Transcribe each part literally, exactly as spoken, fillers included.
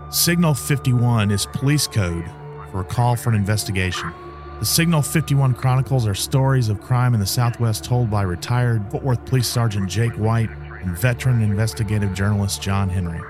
Signal fifty-one is police code for a call for an investigation. The Signal fifty-one Chronicles are stories of crime in the Southwest told by retired Fort Worth Police Sergeant Jake White and veteran investigative journalist John Henry.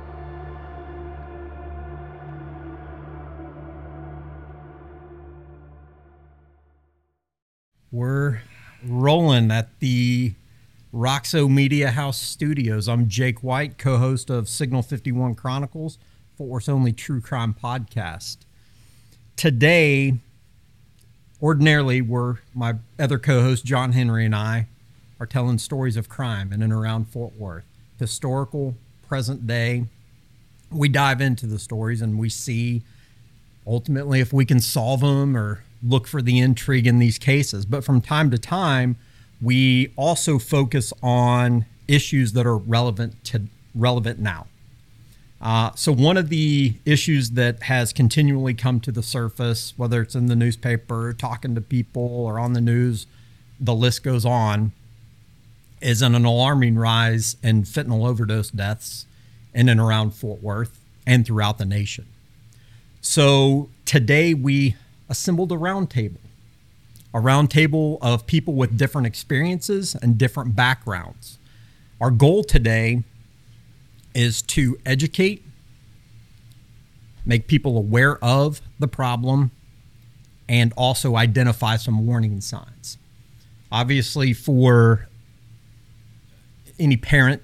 We're rolling at the Roxo Media House Studios. I'm Jake White, co-host of Signal fifty-one Chronicles, Fort Worth's only true crime podcast. Today, ordinarily, we're my other co-host, John Henry, and I are telling stories of crime in and around Fort Worth. Historical, present day. We dive into the stories and we see, ultimately, if we can solve them or look for the intrigue in these cases. But from time to time, we also focus on issues that are relevant to relevant now. Uh, so one of the issues that has continually come to the surface, whether it's in the newspaper, talking to people, or on the news, the list goes on, is an alarming rise in fentanyl overdose deaths in and around Fort Worth and throughout the nation. So today we assembled a round table, a round table of people with different experiences and different backgrounds. Our goal today is to educate, make people aware of the problem, and also identify some warning signs. Obviously, for any parent,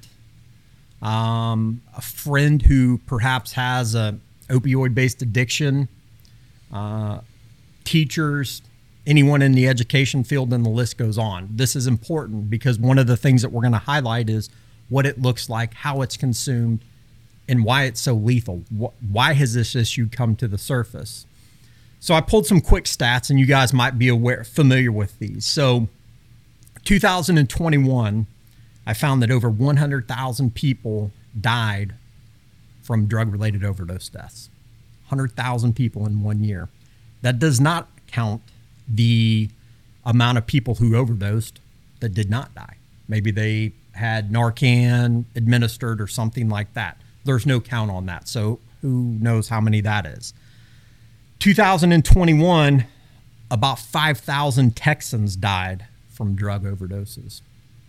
um, a friend who perhaps has a opioid-based addiction, uh, teachers, anyone in the education field, and the list goes on. This is important because one of the things that we're going to highlight is what it looks like, how it's consumed, and why it's so lethal. Why has this issue come to the surface? So I pulled some quick stats, and you guys might be aware, familiar with these. So two thousand twenty-one, I found that over one hundred thousand people died from drug-related overdose deaths. one hundred thousand people in one year. That does not count the amount of people who overdosed that did not die. Maybe they had Narcan administered or something like that. There's no count on that. So who knows how many that is. two thousand twenty-one, about five thousand Texans died from drug overdoses.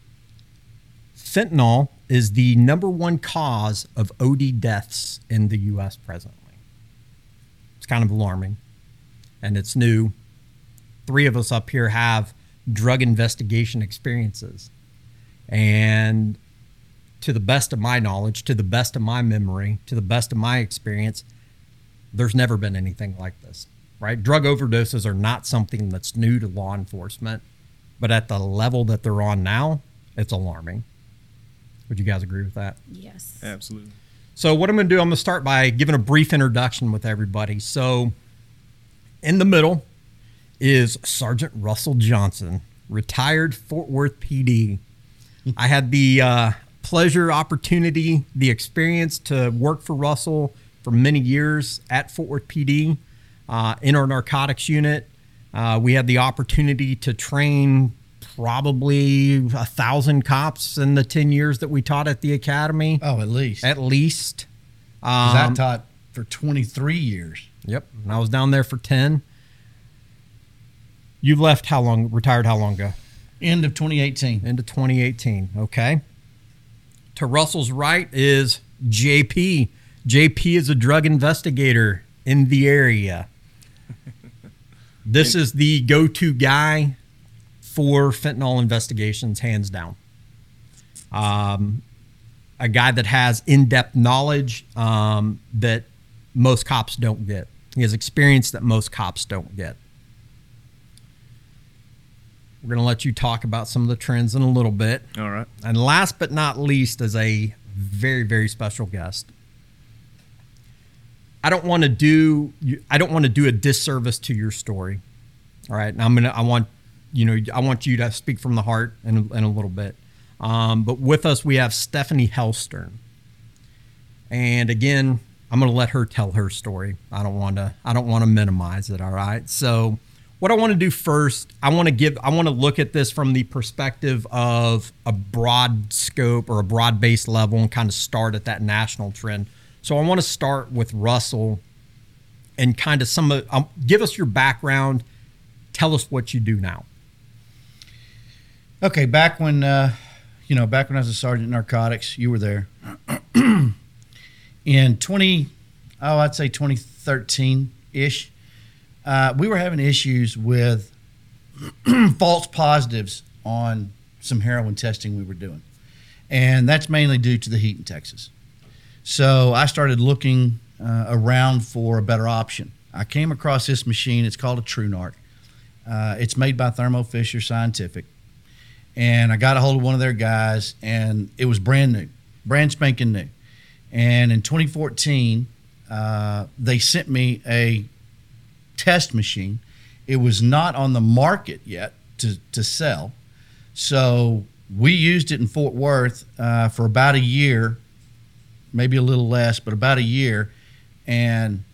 Fentanyl is the number one cause of O D deaths in the U S presently. It's kind of alarming, and it's new. Three of us up here have drug investigation experiences. And to the best of my knowledge, to the best of my memory, to the best of my experience, there's never been anything like this, right? Drug overdoses are not something that's new to law enforcement, but at the level that they're on now, it's alarming. Would you guys agree with that? Yes. Absolutely. So what I'm going to do, I'm going to start by giving a brief introduction with everybody. So in the middle is Sergeant Russell Johnson, retired Fort Worth P D. I had the uh, pleasure, opportunity, the experience to work for Russell for many years at Fort Worth P D uh, in our narcotics unit. Uh, we had the opportunity to train probably a thousand cops in the ten years that we taught at the academy. Oh, at least. At least. Um, I taught for twenty-three years. Yep. And I was down there for ten. You left how long, retired how long ago? End of twenty eighteen. End of twenty eighteen. Okay. To Russell's right is J P. J P is a drug investigator in the area. This is the go-to guy for fentanyl investigations, hands down. Um, a guy that has in-depth knowledge um, that most cops don't get. He has experience that most cops don't get. We're going to let you talk about some of the trends in a little bit. All right. And last but not least is a very, very special guest. I don't want to do I don't want to do a disservice to your story. All right. And I'm going to I want you know I want you to speak from the heart in, in a little bit. Um, but with us we have Stephanie Helstern. And again, I'm going to let her tell her story. I don't want to I don't want to minimize it, all right? So what I want to do first, I want to give, I want to look at this from the perspective of a broad scope or a broad-based level and kind of start at that national trend. So I want to start with Russell and kind of some of, um, give us your background. Tell us what you do now. Okay, back when, uh, you know, back when I was a sergeant in narcotics, you were there. In twenty, oh, I'd say twenty thirteen-ish, uh, we were having issues with false positives on some heroin testing we were doing. And that's mainly due to the heat in Texas. So I started looking uh, around for a better option. I came across this machine. It's called a TrueNarc. Uh, it's made by Thermo Fisher Scientific. And I got a hold of one of their guys, and it was brand new, brand spanking new. And in twenty fourteen, uh, they sent me a test machine. It was not on the market yet to, to sell. So we used it in Fort Worth uh, for about a year, maybe a little less, but about a year. And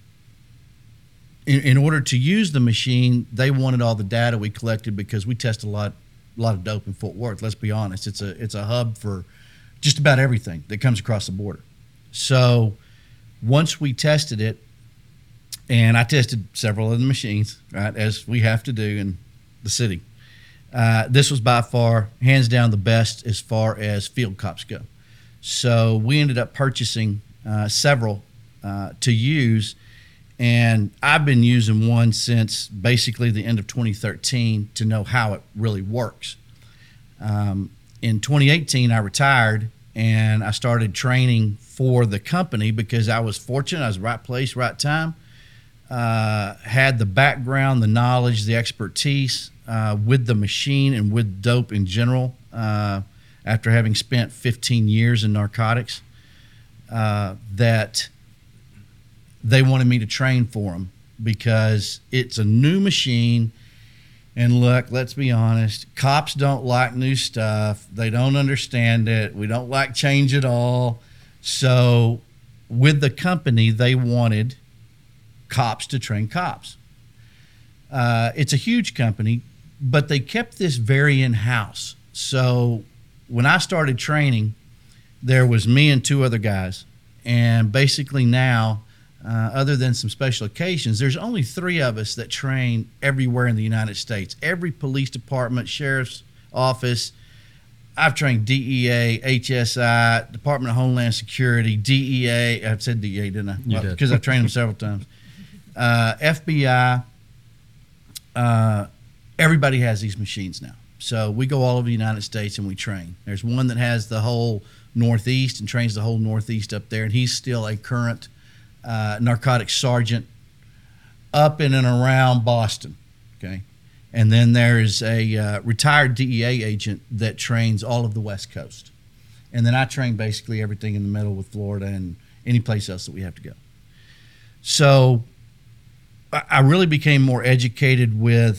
in, in order to use the machine, they wanted all the data we collected because we test a lot, a lot of dope in Fort Worth. Let's be honest. It's a, it's a hub for just about everything that comes across the border. So once we tested it, and I tested several of the machines, right, as we have to do in the city, uh, this was by far, hands down, the best as far as field cops go. So we ended up purchasing uh, several uh, to use, and I've been using one since basically the end of twenty thirteen to know how it really works. Um, in twenty eighteen, I retired, and I started training for the company because I was fortunate. I was right place, right time. Uh, had the background, the knowledge, the expertise uh, with the machine and with dope in general. Uh, after having spent fifteen years in narcotics, uh, that they wanted me to train for them because it's a new machine. And look, let's be honest, cops don't like new stuff. They don't understand it. We don't like change at all. So with the company, they wanted cops to train cops. Uh, it's a huge company, but they kept this very in-house. So when I started training, there was me and two other guys. And basically now, uh, other than some special occasions, there's only three of us that train everywhere in the United States. Every police department, sheriff's office. I've trained D E A, H S I, Department of Homeland Security, D E A. I've said D E A, didn't I? You well, did. Because I've trained them several times. Uh, F B I. Uh, everybody has these machines now. So we go all over the United States and we train. There's one that has the whole Northeast and trains the whole Northeast up there, and he's still a current uh, narcotics sergeant up in and around Boston. Okay. And then there's a uh, retired D E A agent that trains all of the West Coast. And then I train basically everything in the middle with Florida and any place else that we have to go. So I, I really became more educated with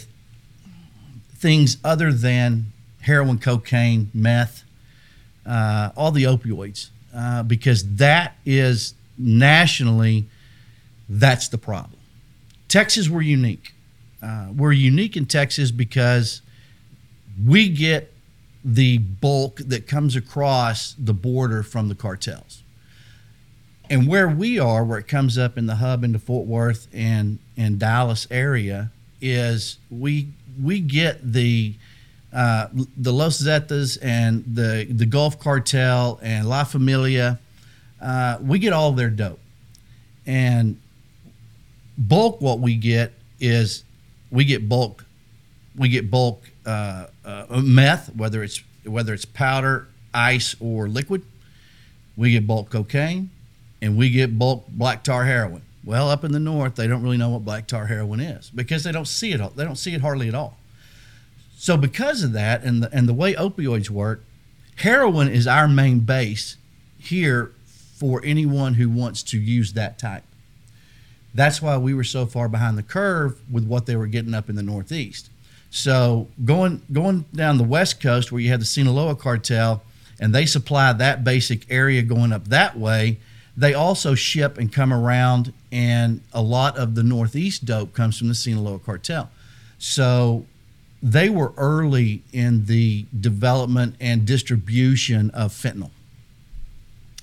things other than heroin, cocaine, meth, uh, all the opioids, uh, because that is nationally, that's the problem. Texas, we're unique. Uh, we're unique in Texas because we get the bulk that comes across the border from the cartels. And where we are, where it comes up in the hub into Fort Worth and, and Dallas area, is we we get the uh, the Los Zetas and the, the Gulf Cartel and La Familia. Uh, we get all their dope. And bulk what we get is we get bulk we get bulk uh, uh, meth, whether it's whether it's powder, ice, or liquid. We get bulk cocaine, and we get bulk black tar heroin. Well, up in the north, they don't really know what black tar heroin is because they don't see it. They don't see it hardly at all. So because of that, and the, and the way opioids work, heroin is our main base here for anyone who wants to use that type. That's why we were so far behind the curve with what they were getting up in the Northeast. So going going down the West Coast where you have the Sinaloa cartel and they supply that basic area going up that way, they also ship and come around, and a lot of the Northeast dope comes from the Sinaloa cartel. So they were early in the development and distribution of fentanyl.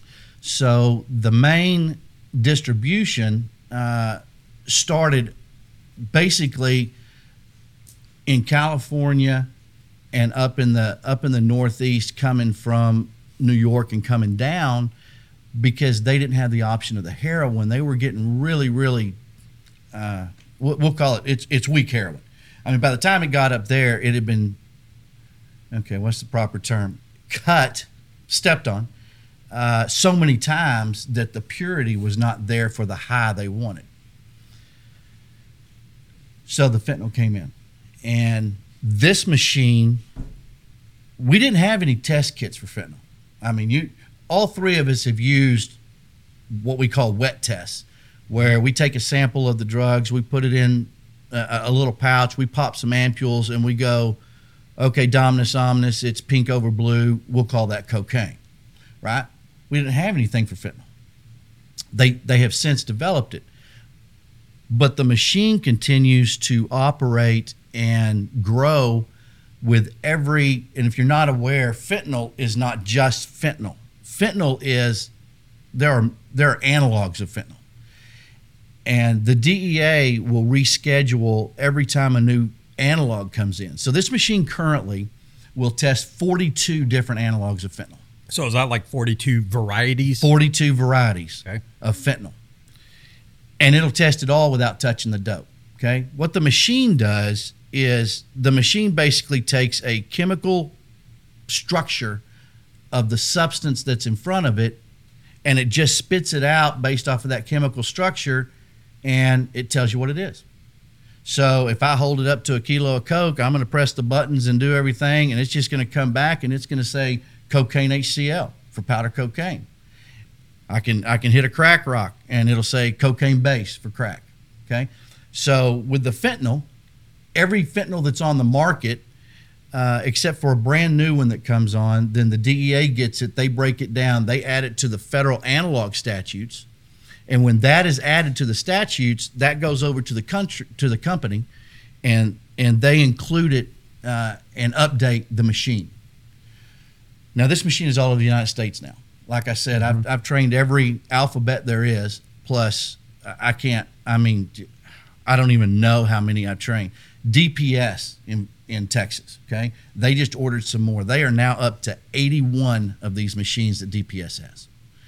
So the main distribution uh, started basically in California and up in the up in the Northeast, coming from New York and coming down, because they didn't have the option of the heroin. They were getting really, really, uh, we'll, we'll call it, it's it's weak heroin. I mean, by the time it got up there, it had been, okay, what's the proper term? Cut, stepped on, uh, so many times that the purity was not there for the high they wanted. So the fentanyl came in. And this machine, we didn't have any test kits for fentanyl. I mean, you, all three of us have used what we call wet tests, where we take a sample of the drugs, we put it in a, a little pouch, we pop some ampules, and we go, okay, Dominus Omnis, it's pink over blue, we'll call that cocaine, right? We didn't have anything for fentanyl. They, they have since developed it. But the machine continues to operate and grow with every, and if you're not aware, fentanyl is not just fentanyl. Fentanyl is, there are there are analogs of fentanyl. And the D E A will reschedule every time a new analog comes in. So this machine currently will test forty-two different analogs of fentanyl. So is that like forty-two varieties? forty-two varieties okay. of fentanyl. And it'll test it all without touching the dope, okay? What the machine does is the machine basically takes a chemical structure of the substance that's in front of it, and it just spits it out based off of that chemical structure, and it tells you what it is. So if I hold it up to a kilo of Coke, I'm going to press the buttons and do everything, and it's just going to come back, and it's going to say cocaine H C L for powder cocaine. I can I can hit a crack rock, and it'll say cocaine base for crack, okay? So with the fentanyl, every fentanyl that's on the market, uh, except for a brand new one that comes on, then the D E A gets it, they break it down, they add it to the federal analog statutes, and when that is added to the statutes, that goes over to the country, to the company, and and they include it uh, and update the machine. Now, this machine is all over the United States now. Like I said, mm-hmm. I've, I've trained every alphabet there is, plus I can't, I mean, I don't even know how many I've trained. D P S in, in Texas, okay? They just ordered some more. They are now up to eighty-one of these machines that D P S has.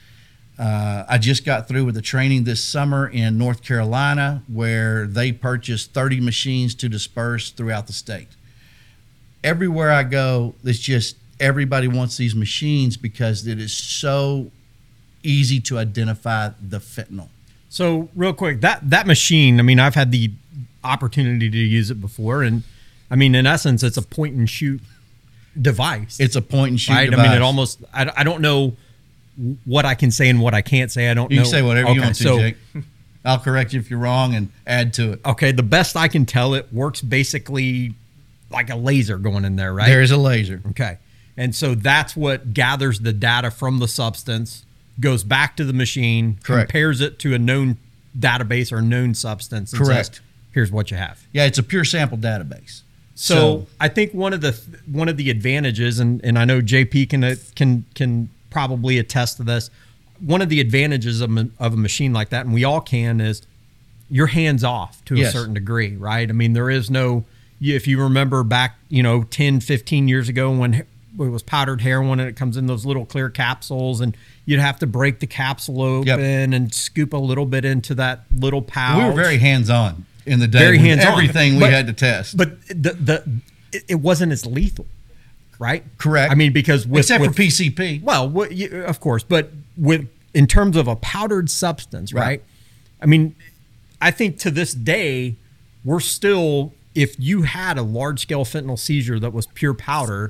Uh, I just got through with the training this summer in North Carolina, where they purchased thirty machines to disperse throughout the state. Everywhere I go, it's just everybody wants these machines because it is so easy to identify the fentanyl. So real quick, that, that machine, I mean, I've had the opportunity to use it before. And I mean, in essence, it's a point and shoot device. It's a point and shoot right? device. I mean, it almost, I, I don't know what I can say and what I can't say. I don't you know. You can say whatever okay, you want to, so, Jake. I'll correct you if you're wrong and add to it. Okay, the best I can tell, it works basically like a laser going in there, right? There is a laser. Okay. And so that's what gathers the data from the substance, goes back to the machine, Correct. compares it to a known database or known substance. And Correct. Says, here's what you have. Yeah, it's a pure sample database. So, So I think one of the one of the advantages, and, and I know J P can uh, can can probably attest to this. One of the advantages of a, of a machine like that, and we all can, is you're hands off to Yes. a certain degree, right? I mean, there is no. If you remember back, you know, ten, fifteen years ago when it was powdered heroin and it comes in those little clear capsules, and you'd have to break the capsule open Yep. and scoop a little bit into that little pouch. we were very hands-on in the day. Very with hands-on. Everything we But- had to test. But the the it, it wasn't as lethal, right? Correct. I mean, because with, Except with, for P C P. Well, what, you, of course, but with in terms of a powdered substance, right? Right. I mean, I think to this day, we're still, if you had a large scale fentanyl seizure that was pure powder,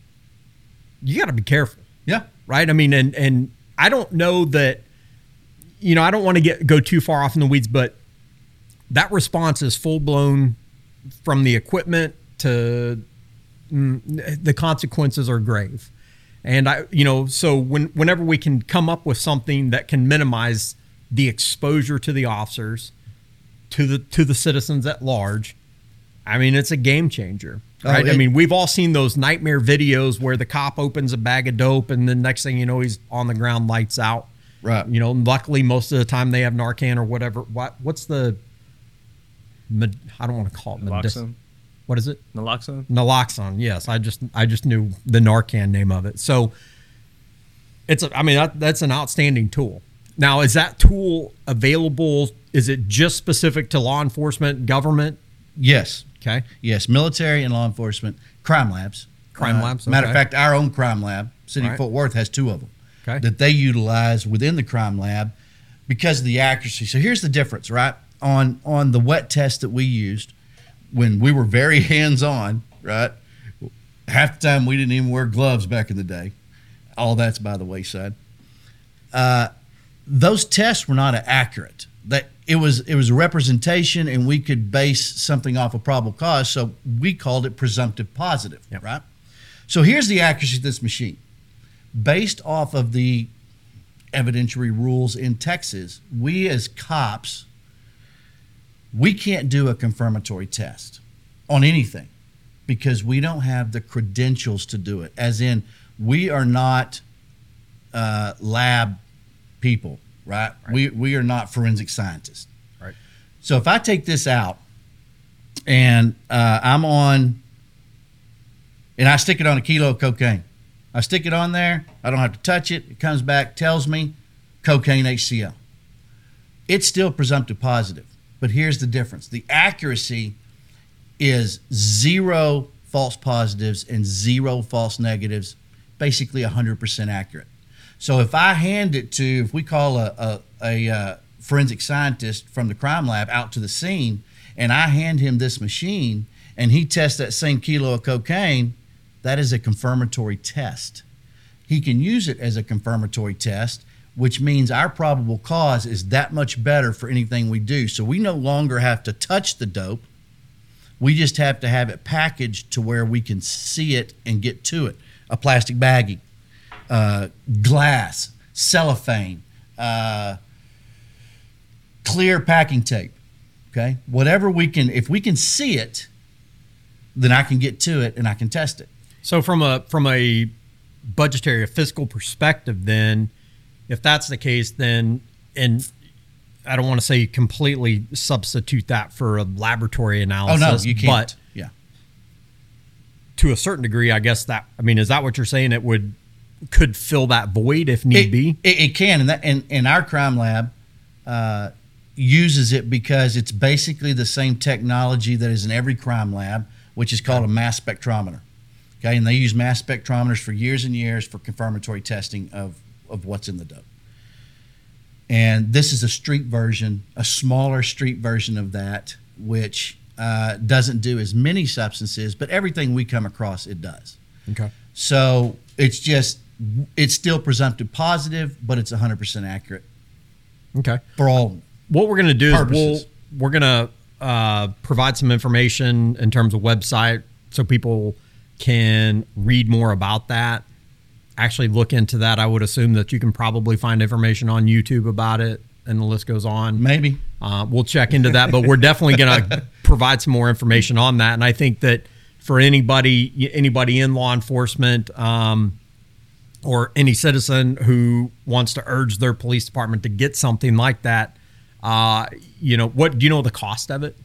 you got to be careful, Yeah. right? I mean, and and I don't know that, you know, I don't want to get go too far off in the weeds, but that response is full blown from the equipment to mm, the consequences are grave. And I, you know, so when whenever we can come up with something that can minimize the exposure to the officers, to the to the citizens at large, I mean, it's a game changer, right? Oh, it- I mean, we've all seen those nightmare videos where the cop opens a bag of dope and the next thing you know, he's on the ground, lights out. Right. You know, luckily most of the time they have Narcan or whatever. What what's the? Med, I don't want to call it medicinal. Naloxone. What is it? Naloxone. Naloxone. Yes, I just I just knew the Narcan name of it. So it's a, I mean that, that's an outstanding tool. Now, is that tool available? Is it just specific to law enforcement, government? Yes. Okay. Yes, military and law enforcement, crime labs. Crime Uh, labs. Matter of okay. fact, our own crime lab, City Right. of Fort Worth, has two of them Okay. that they utilize within the crime lab because of the accuracy. So here's the difference, right? On on the wet test that we used when we were very hands-on, right? Half the time we didn't even wear gloves back in the day. All that's by the wayside. Uh, those tests were not accurate. That it was it was a representation, and we could base something off of probable cause. So we called it presumptive positive, Yep. right? So here's the accuracy of this machine, based off of the evidentiary rules in Texas. We as cops, we can't do a confirmatory test on anything because we don't have the credentials to do it. As in, we are not uh, lab people, right? Right. We we are not forensic scientists. Right. So if I take this out and uh, I'm on, and I stick it on a kilo of cocaine, I stick it on there. I don't have to touch it. It comes back, tells me cocaine H C L. It's still presumptive positive. But here's the difference. The accuracy is zero false positives and zero false negatives, basically one hundred percent accurate. So if I hand it to, if we call a, a, a uh, forensic scientist from the crime lab out to the scene, and I hand him this machine, and he tests that same kilo of cocaine, that is a confirmatory test. He can use it as a confirmatory test, which means our probable cause is that much better for anything we do. So we no longer have to touch the dope. We just have to have it packaged to where we can see it and get to it. A plastic baggie, uh, glass, cellophane, uh, clear packing tape, okay? Whatever we can, if we can see it, then I can get to it and I can test it. So from a from a budgetary, a fiscal perspective, then, if that's the case, then, and I don't want to say completely substitute that for a laboratory Oh, analysis. no, you can't. But yeah. to a certain degree, I guess that, I mean, is that what you're saying? It would, could fill that void if need It, be? it, it can, and that and, and our crime lab uh, uses it because it's basically the same technology that is in every crime lab, which is called a mass spectrometer. Okay, and they use mass spectrometers for years and years for confirmatory testing of, of what's in the dope. And this is a street version, a smaller street version of that, which uh, doesn't do as many substances, but everything we come across, it does. Okay. So it's just, it's still presumptive positive, but it's one hundred percent accurate Okay. for all. What we're going to do is we'll, Purposes. we're going to uh, provide some information in terms of website so people can read more about that. Actually look into that. I would assume that you can probably find information on YouTube about it, and the list goes on. Maybe. Uh, we'll check into that, but we're definitely going to provide some more information on that. And I think that for anybody, anybody in law enforcement, um, or any citizen who wants to urge their police department to get something like that, uh, you know, what do you know the cost of it?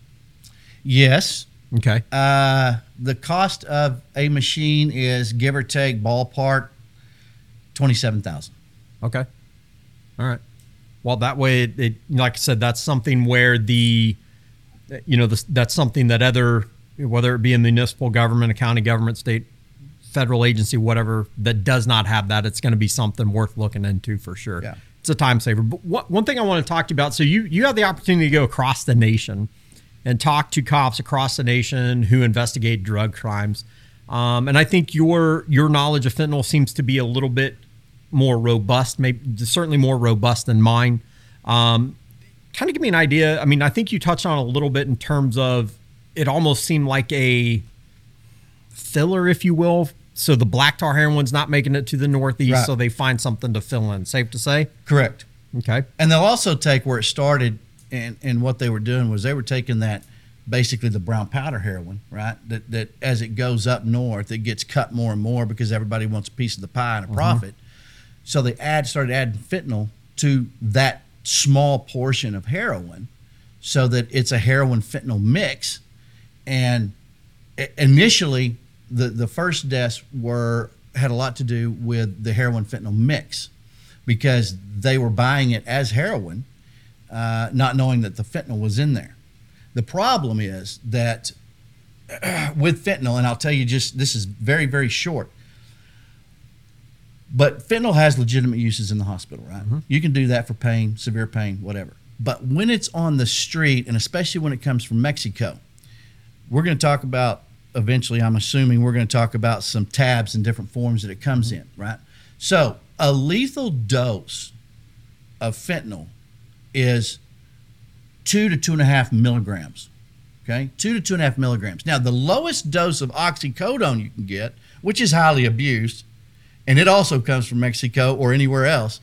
Yes. Okay. Uh, the cost of a machine is, give or take, ballpark, twenty-seven thousand dollars. Okay. All right. Well, that way, it, it like I said, that's something where the, you know, the, that's something that other, whether it be a municipal government, a county government, state, federal agency, whatever, that does not have that, it's going to be something worth looking into for sure. Yeah. It's a time saver. But what, one thing I want to talk to you about, so you, you have the opportunity to go across the nation and talk to cops across the nation who investigate drug crimes. Um, and I think your your knowledge of fentanyl seems to be a little bit more robust, maybe certainly more robust than mine. Um, kind of give me an idea. I mean, I think you touched on a little bit in terms of it almost seemed like a filler, if you will. So the black tar heroin's not making it to the Northeast, Right. so they find something to fill in. Safe to say? Correct. Okay. And they'll also take where it started, and, and what they were doing was they were taking that, basically the brown powder heroin, right? That that as it goes up north, it gets cut more and more because everybody wants a piece of the pie and a profit. So they add started adding fentanyl to that small portion of heroin so that it's a heroin fentanyl mix. And initially, the, the first deaths were had a lot to do with the heroin fentanyl mix because they were buying it as heroin, uh, not knowing that the fentanyl was in there. The problem is that with fentanyl, and I'll tell you just, this is very, very short, but fentanyl has legitimate uses in the hospital, right? Mm-hmm. You can do that for pain, severe pain, whatever. But when it's on the street, and especially when it comes from Mexico, we're going to talk about, eventually, I'm assuming we're going to talk about some tabs and different forms that it comes mm-hmm. in, right? So a lethal dose of fentanyl is two to two and a half milligrams, okay? Two to two and a half milligrams. Now, the lowest dose of oxycodone you can get, which is highly abused, and it also comes from Mexico or anywhere else,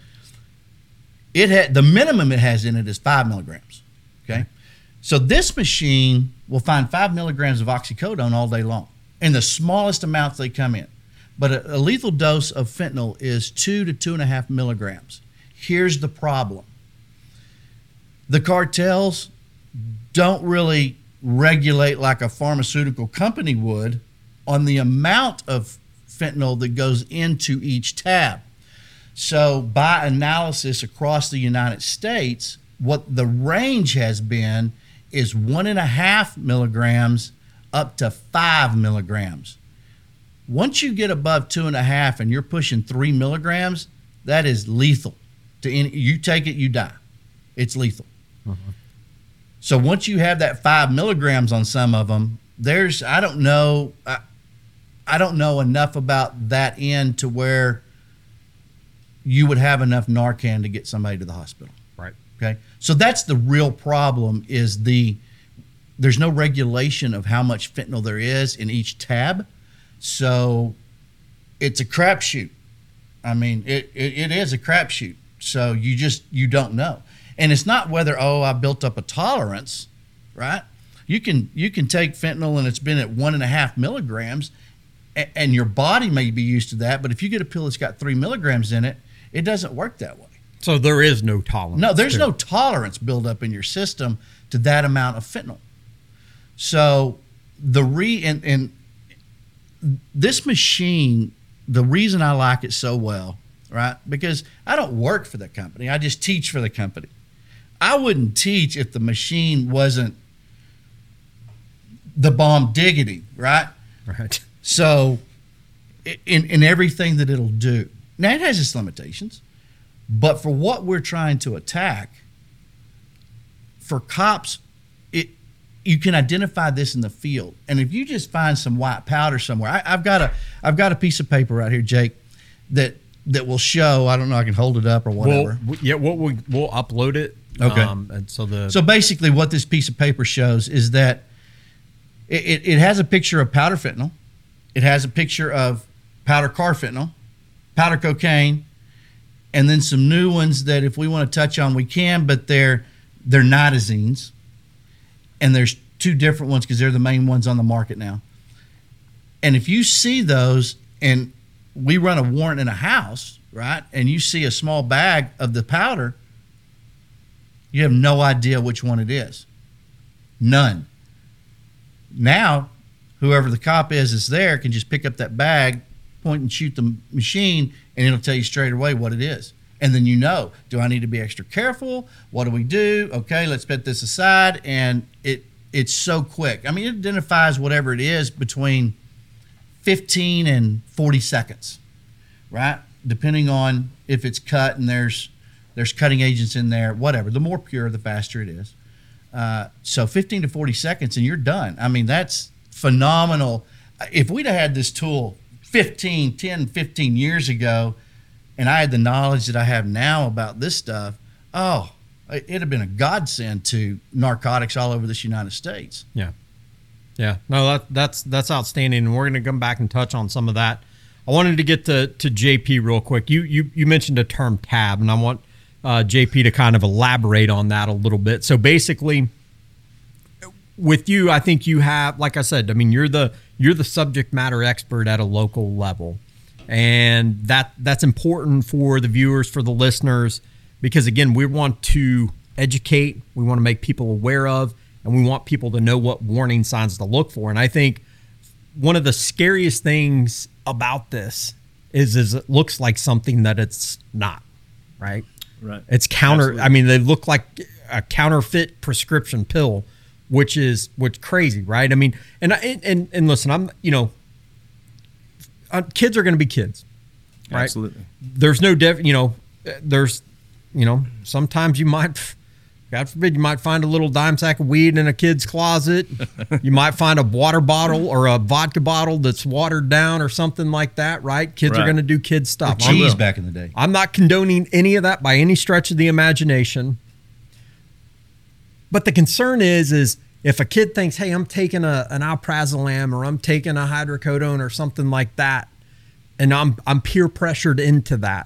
it had the minimum it has in it is five milligrams, okay? So this machine will find five milligrams of oxycodone all day long in the smallest amounts they come in. But a, a lethal dose of fentanyl is two to two and a half milligrams. Here's the problem. The cartels don't really regulate like a pharmaceutical company would on the amount of fentanyl that goes into each tab. So by analysis across the United States, what the range has been is one and a half milligrams up to five milligrams. Once you get above two and a half and you're pushing three milligrams, that is lethal. To any, you take it, you die. It's lethal. Uh-huh. So once you have that five milligrams on some of them, there's I don't know I, I don't know enough about that end to where you would have enough Narcan to get somebody to the hospital. Right. Okay. So that's the real problem is the there's no regulation of how much fentanyl there is in each tab. So it's a crapshoot. I mean, it, it, it is a crapshoot. So you just, you don't know. And it's not whether, oh, I built up a tolerance, right? You can, you can take fentanyl and it's been at one and a half milligrams and, and your body may be used to that. But if you get a pill that's got three milligrams in it, it doesn't work that way. So there is no tolerance. No, there's to no tolerance built up in your system to that amount of fentanyl. So the re and, and this machine, the reason I like it so well, right? Because I don't work for the company. I just teach for the company. I wouldn't teach if the machine wasn't the bomb diggity, right? Right. So in, in everything that it'll do. Now, it has its limitations. But for what we're trying to attack, for cops, it you can identify this in the field. And if you just find some white powder somewhere, I, I've got a I've got a piece of paper right here, Jake, that that will show. I don't know. I can hold it up or whatever. We'll, yeah, we'll, we'll we'll upload it. Okay. Um, and so the so basically, what this piece of paper shows is that it, it, it has a picture of powder fentanyl, it has a picture of powder carfentanil, powder cocaine, and then some new ones that if we want to touch on, we can, but they're they're nitazines. And there's two different ones because they're the main ones on the market now. And if you see those, and we run a warrant in a house, right, and you see a small bag of the powder, you have no idea which one it is. None. Now, whoever the cop is that's there can just pick up that bag, point and shoot the machine, and it'll tell you straight away what it is. And then you know, do I need to be extra careful? What do we do? Okay, let's put this aside. And it it's so quick. I mean, it identifies whatever it is between fifteen and forty seconds, right? Depending on if it's cut and there's there's cutting agents in there, whatever. The more pure, the faster it is. Uh, so fifteen to forty seconds and you're done. I mean, that's phenomenal. If we'd have had this tool fifteen, ten, fifteen years ago, and I had the knowledge that I have now about this stuff, oh, it'd have been a godsend to narcotics all over this United States. Yeah. Yeah. No, that, that's that's outstanding. And we're going to come back and touch on some of that. I wanted to get to, to J P real quick. You, you, you mentioned the term tab, and I want uh, J P to kind of elaborate on that a little bit. So basically, with you, I think you have, like I said, I mean, you're the you're the subject matter expert at a local level. And that that's important for the viewers, for the listeners, because again, we want to educate, we want to make people aware of, and we want people to know what warning signs to look for. And I think one of the scariest things about this is, is it looks like something that it's not, right? Right. It's counter. Absolutely. I mean, they look like a counterfeit prescription pill, which is which crazy, right? I mean, and and and, and listen, I'm you know, uh, kids are going to be kids, right? Absolutely. There's no def, you know, there's, you know, sometimes you might, God forbid, you might find a little dime sack of weed in a kid's closet. You might find a water bottle or a vodka bottle that's watered down or something like that, right? Kids Right. are going to do kid stuff. Or I'm- cheese back in the day. I'm not condoning any of that by any stretch of the imagination. But the concern is, is if a kid thinks, hey, I'm taking a, an alprazolam or I'm taking a hydrocodone or something like that, and I'm I'm peer pressured into that,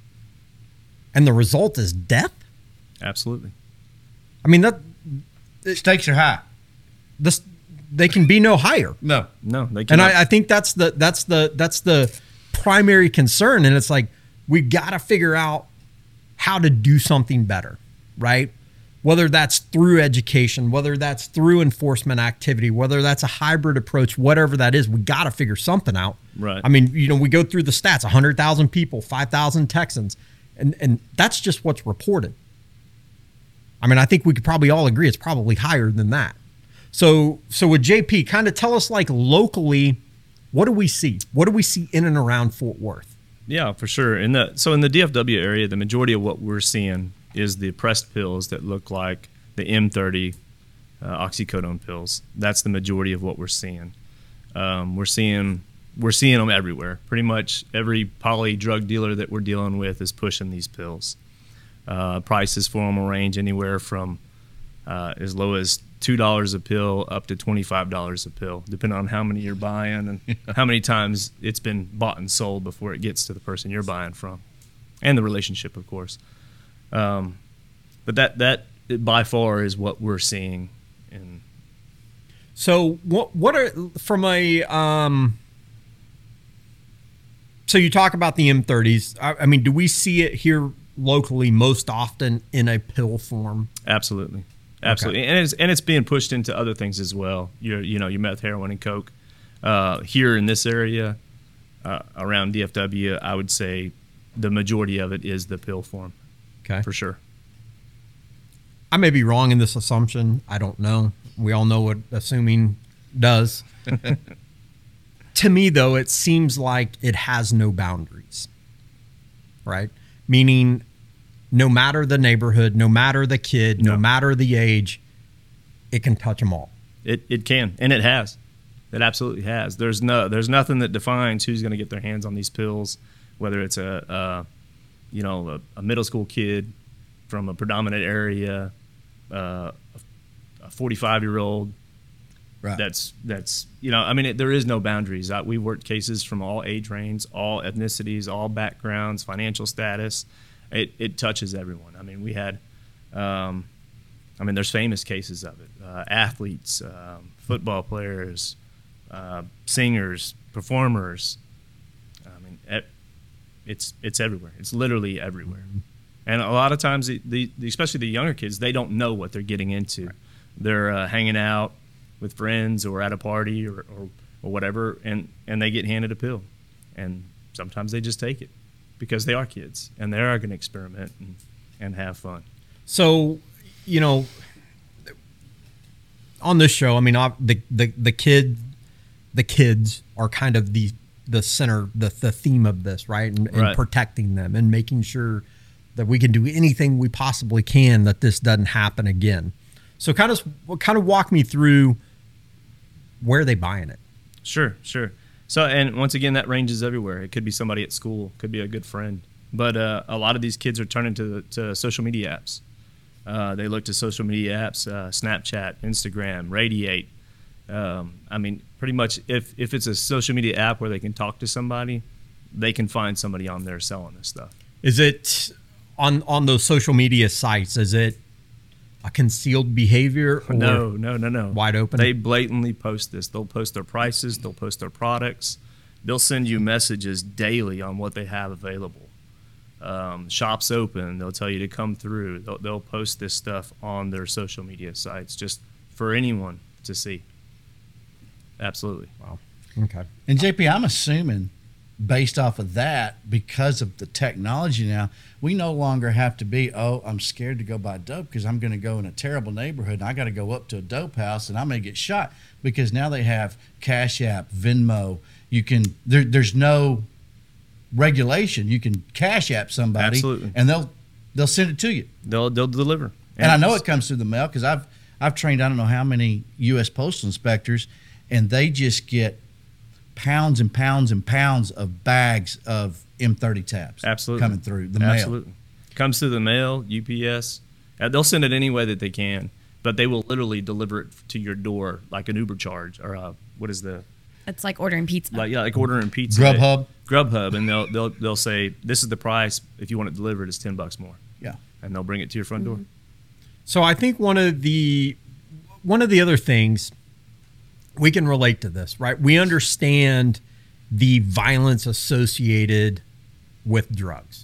and the result is death. Absolutely. I mean, that Stakes are high. this they can be no higher. No. No, they And cannot. I, I think that's the that's the that's the primary concern. And it's like we got to figure out how to do something better, right? Whether that's through education, whether that's through enforcement activity, whether that's a hybrid approach, whatever that is, we got to figure something out. Right. I mean, you know, we go through the stats: one hundred thousand people, five thousand Texans, and and that's just what's reported. I mean, I think we could probably all agree it's probably higher than that. So, so with J P, kind of tell us, like, locally, what do we see? What do we see in and around Fort Worth? Yeah, for sure. In the so in the D F W area, the majority of what we're seeing is the pressed pills that look like the M thirty uh, oxycodone pills. That's the majority of what we're seeing. Um, we're seeing we're seeing them everywhere. Pretty much every poly drug dealer that we're dealing with is pushing these pills. Uh, prices for them will range anywhere from uh, as low as two dollars a pill up to twenty-five dollars a pill, depending on how many you're buying and how many times it's been bought and sold before it gets to the person you're buying from, and the relationship, of course. Um, but that that by far is what we're seeing. In So, what what are from a um? So you talk about the M thirties. I, I mean, do we see it here locally most often in a pill form? absolutely, absolutely, and it's and it's being pushed into other things as well. Your you know your meth, heroin, and coke. Uh, here in this area, uh, around D F W, I would say the majority of it is the pill form. Okay. For sure. I may be wrong in this assumption. I don't know. We all know what assuming does. To me, though, it seems like it has no boundaries, right? Meaning, no matter the neighborhood, no matter the kid, no, No. matter the age, it can touch them all. It it can, and it has. It absolutely has. There's no there's nothing that defines who's going to get their hands on these pills, whether it's a, a you know a, a middle school kid from a predominant area, uh, a forty-five year old. Right. That's that's you know I mean it, there is no boundaries. Uh, we worked cases from all age ranges, all ethnicities, all backgrounds, financial status. It it touches everyone. I mean we had, um, I mean there's famous cases of it. Uh, athletes, um, football players, uh, singers, performers. I mean it, it's it's everywhere. It's literally everywhere. And a lot of times the, the especially the younger kids, they don't know what they're getting into. Right. They're uh, hanging out with friends or at a party or, or, or whatever, and, and they get handed a pill. And sometimes they just take it because they are kids and they are going to experiment and, and have fun. So, you know, on this show, I mean, I- the the the kid, the kids are kind of the the center, the the theme of this, right? And, and Right. protecting them and making sure that we can do anything we possibly can that this doesn't happen again. So, kind of kind of walk me through where are they buying it. Sure, sure. So, and once again, that ranges everywhere. It could be somebody at school, could be a good friend. But uh, a lot of these kids are turning to, to social media apps. Uh, they look to social media apps, uh, Snapchat, Instagram, Radiate. Um, I mean, pretty much if, if it's a social media app where they can talk to somebody, they can find somebody on there selling this stuff. Is it on on those social media sites? Is it a concealed behavior? Or No, no, no, no. Wide open? They blatantly post this. They'll post their prices. They'll post their products. they'll send you messages daily on what they have available. Um, shops open, they'll tell you to come through. They'll, they'll post this stuff on their social media sites just for anyone to see. Absolutely. Wow. Okay. And J P, I'm assuming based off of that, because of the technology now, we no longer have to be, oh, I'm scared to go buy dope because I'm going to go in a terrible neighborhood and I got to go up to a dope house and I'm going to get shot, because now they have Cash App, Venmo. You can, there, there's no regulation. You can Cash App somebody, Absolutely. and they'll they'll send it to you. They'll they'll deliver. And, and I know it comes through the mail because I've I've trained I don't know how many U S postal inspectors, and they just get pounds and pounds and pounds of bags of M thirty tabs. Absolutely. Coming through the mail. Absolutely. Comes through the mail, U P S. Uh, They'll send it any way that they can, but they will literally deliver it to your door like an Uber charge or uh, what is the It's like ordering pizza. like yeah like ordering pizza. Grubhub. Grubhub, and they'll they'll they'll say this is the price. If you want it delivered, it's ten bucks more, Yeah. and they'll bring it to your front door. So I think one of the one of the other things we can relate to this, right? We understand the violence associated with drugs.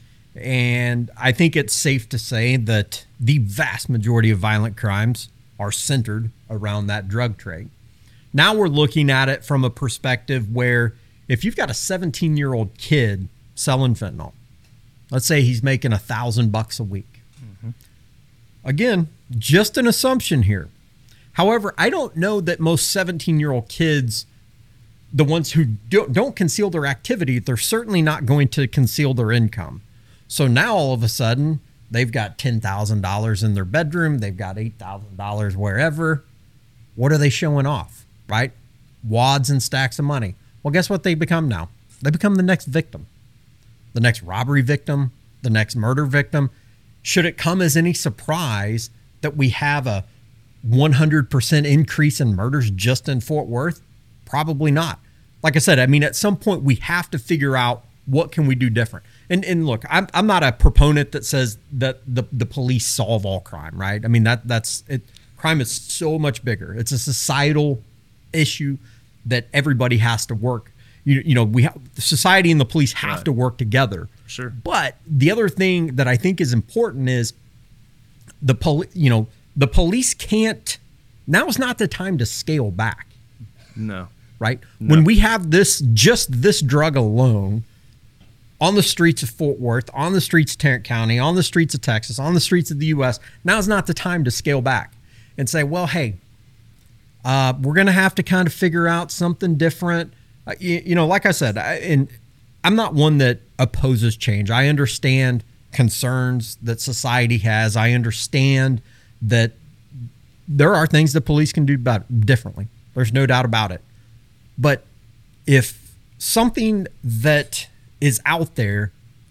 And I think it's safe to say that the vast majority of violent crimes are centered around that drug trade. Now we're looking at it from a perspective where if you've got a seventeen-year-old kid selling fentanyl, let's say he's making a thousand bucks a week. Mm-hmm. Again, just an assumption here. However, I don't know that most seventeen-year-old kids, the ones who don't, don't conceal their activity, they're certainly not going to conceal their income. So now all of a sudden, they've got ten thousand dollars in their bedroom. They've got eight thousand dollars wherever. What are they showing off, right? Wads and stacks of money. Well, guess what they become now? They become the next victim, the next robbery victim, the next murder victim. Should it come as any surprise that we have a one hundred percent increase in murders just in Fort Worth? Probably not. Like I said, I mean, at some point we have to figure out what can we do different. And and look, I'm I'm not a proponent that says that the, the police solve all crime, right? I mean, that that's it. Crime is so much bigger. It's a societal issue that everybody has to work. You, you know, we have, society and the police have Right. to work together. Sure. But the other thing that I think is important is the poli- you know, the police can't, now is not the time to scale back, No. right? No. When we have this, just this drug alone on the streets of Fort Worth, on the streets of Tarrant County, on the streets of Texas, on the streets of the U S, now is not the time to scale back and say, well, hey, uh, we're going to have to kind of figure out something different. Uh, you, you know, like I said, I, and I'm not one that opposes change. I understand concerns that society has. I understand that there are things that police can do better, differently. There's no doubt about it. But if something that is out there,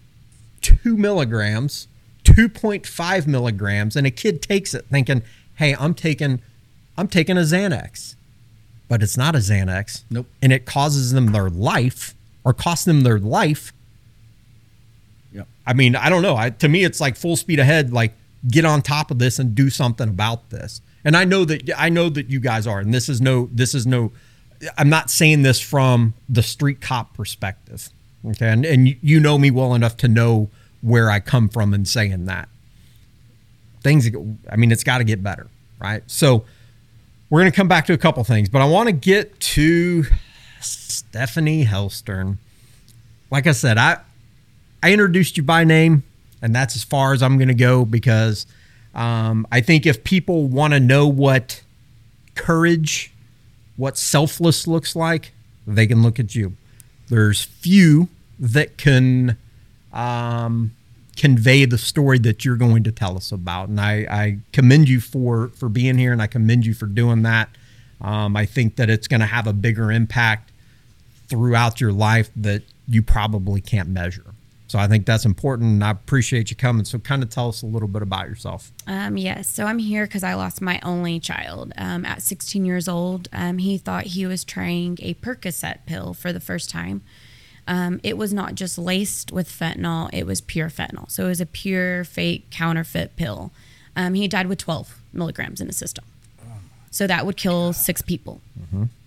two milligrams, two point five milligrams, and a kid takes it thinking, hey, I'm taking, I'm taking a Xanax, but it's not a Xanax. Nope. And it causes them their life or costs them their life. Yep. I mean, I don't know. I, to me, it's like full speed ahead, like get on top of this and do something about this. And I know that, I know that you guys are, and this is no, this is no, I'm not saying this from the street cop perspective. Okay. And, and you- you know me well enough to know where I come from in saying that. Things, I mean, it's got to get better, right? So we're going to come back to a couple things, but I want to get to Stephanie Helstern. Like I said, I I introduced you by name, and that's as far as I'm going to go, because um, I think if people want to know what courage, what selfless looks like, they can look at you. There's few that can um, convey the story that you're going to tell us about. And I, I commend you for, for being here, and I commend you for doing that. Um, I think that it's going to have a bigger impact throughout your life that you probably can't measure. So I think that's important, and I appreciate you coming. So kind of tell us a little bit about yourself. Um, yes, so I'm here because I lost my only child um, at sixteen years old. Um, he thought he was trying a Percocet pill for the first time. Um, it was not just laced with fentanyl, it was pure fentanyl. So it was a pure fake counterfeit pill. Um, he died with twelve milligrams in his system. So that would kill six people.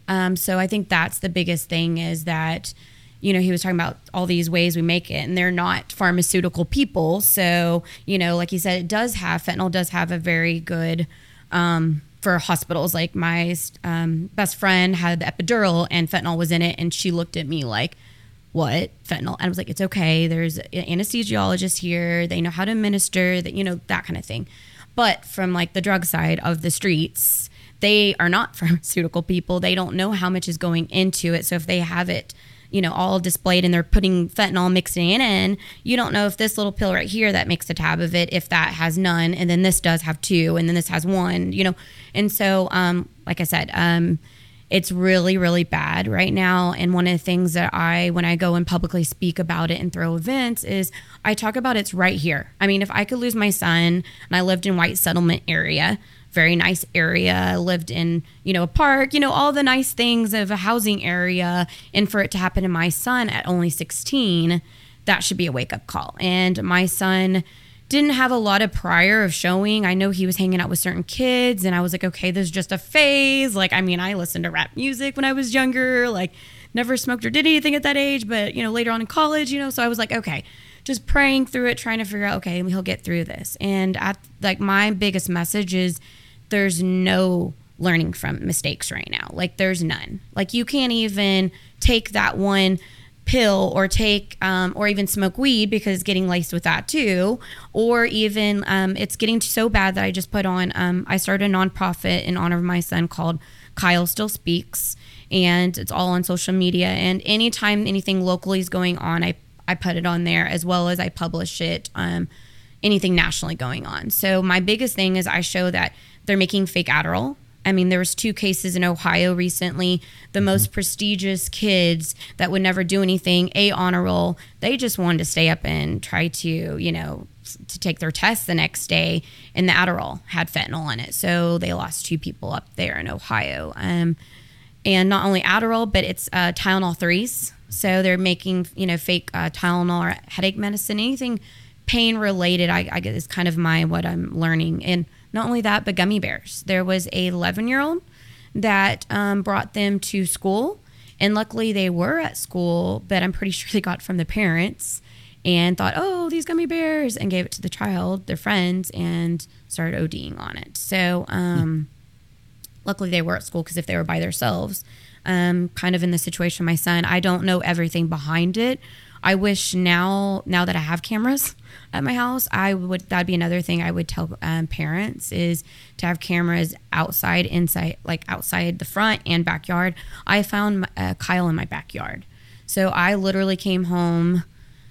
Um, so I think that's the biggest thing is that, you know, he was talking about all these ways we make it, and they're not pharmaceutical people. So, you know, like he said, it does have, fentanyl does have a very good, um, for hospitals. Like my um, best friend had the epidural and fentanyl was in it, and she looked at me like, what? Fentanyl? And I was like, it's okay. There's an anesthesiologist here. They know how to administer that, you know, that kind of thing. But from like the drug side of the streets, they are not pharmaceutical people. They don't know how much is going into it. So if they have it, you know, all displayed and they're putting fentanyl mixing it in, you don't know if this little pill right here that makes a tab of it, if that has none, and then this does have two, and then this has one, you know. And so, um, like I said, um, it's really, really bad right now. And one of the things that I, when I go and publicly speak about it and throw events, is I talk about it's right here. I mean, if I could lose my son, and I lived in White Settlement area, very nice area, lived in, you know, a park, you know, all the nice things of a housing area, and for it to happen to my son at only sixteen, that should be a wake-up call. And my son didn't have a lot of prior of showing. I know he was hanging out with certain kids, and I was like, okay, this is just a phase. Like, I mean, I listened to rap music when I was younger, like never smoked or did anything at that age, but, you know, later on in college, you know, so I was like, okay, just praying through it, trying to figure out, okay, he'll get through this. And at, like, my biggest message is there's no learning from mistakes right now. Like, there's none. Like, you can't even take that one pill or take um, or even smoke weed, because it's getting laced with that too, or even um, it's getting so bad that I just put on um, I started a nonprofit in honor of my son called Kyle Still Speaks, and it's all on social media, and anytime anything locally is going on, I, I put it on there, as well as I publish it, um, anything nationally going on. So my biggest thing is I show that they're making fake Adderall. I mean, there was two cases in Ohio recently. The most prestigious kids that would never do anything, a honor roll, they just wanted to stay up and try to, you know, to take their test the next day, and the Adderall had fentanyl in it. So they lost two people up there in Ohio. Um, and not only Adderall, but it's uh, Tylenol threes. So they're making, you know, fake uh, Tylenol or headache medicine, anything pain related. I, I guess is kind of my what I'm learning. And not only that, but gummy bears. There was a eleven year old that um, brought them to school, and luckily they were at school, but I'm pretty sure they got from the parents and thought, oh, these gummy bears, and gave it to the child, their friends, and started ODing on it. So um, luckily they were at school, because if they were by themselves, um, kind of in the situation of my son, I don't know everything behind it. I wish now, now that I have cameras at my house, I would, that'd be another thing I would tell um, parents, is to have cameras outside, inside, like outside the front and backyard. I found uh, Kyle in my backyard. So I literally came home